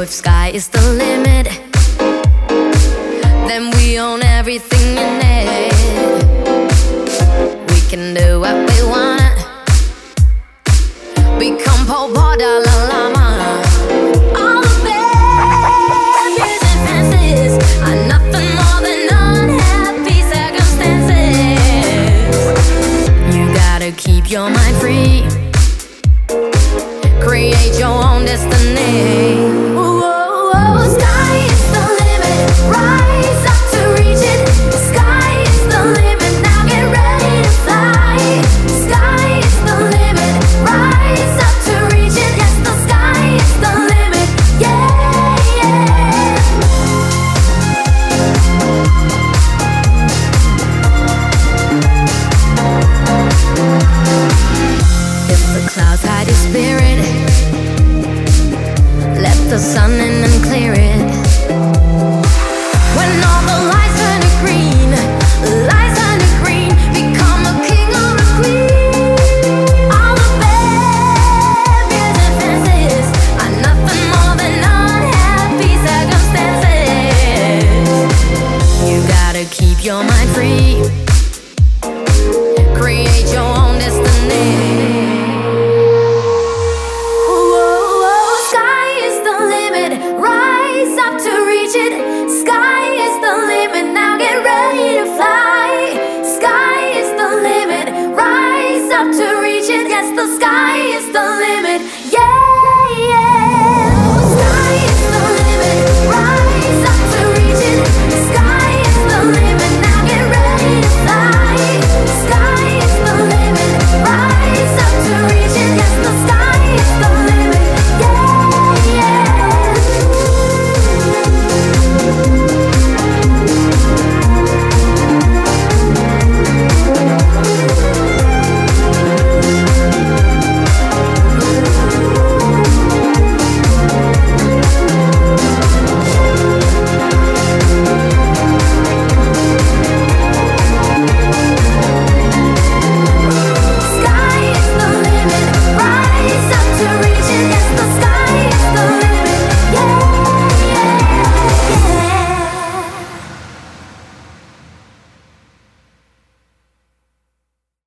if sky is the limit, then we own everything in it. We can do what we want, become Pol Pot, Dalai Lama. All the barriers and fences are nothing more than unhappy circumstances. You gotta keep your mind free, create your own destiny. Sky is the limit, rise up to reach it. Sky is the limit, now get ready to fly. Sky is the limit, rise up to reach it. Yes, the sky is the limit, yeah, yeah. If the clouds hide your spirit, let the sun in.